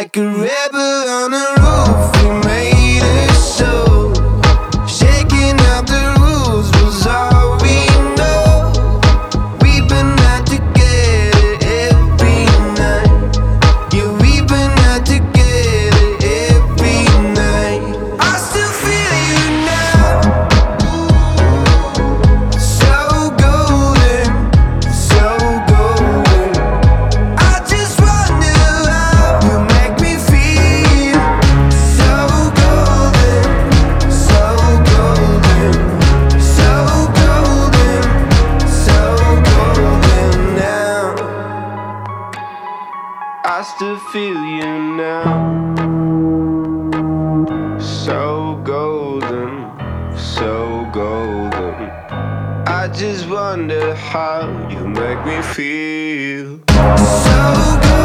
like a rebel on a roof. We made it so. Shaking out the rules was all we know. We've been out together every night. Yeah, we've been out together every night. I still feel you now. So golden, so golden. I just wonder how you make me feel. So golden, so golden, so golden, so golden now. I still feel you now. So golden, so golden. I just wonder how you make me feel. So golden.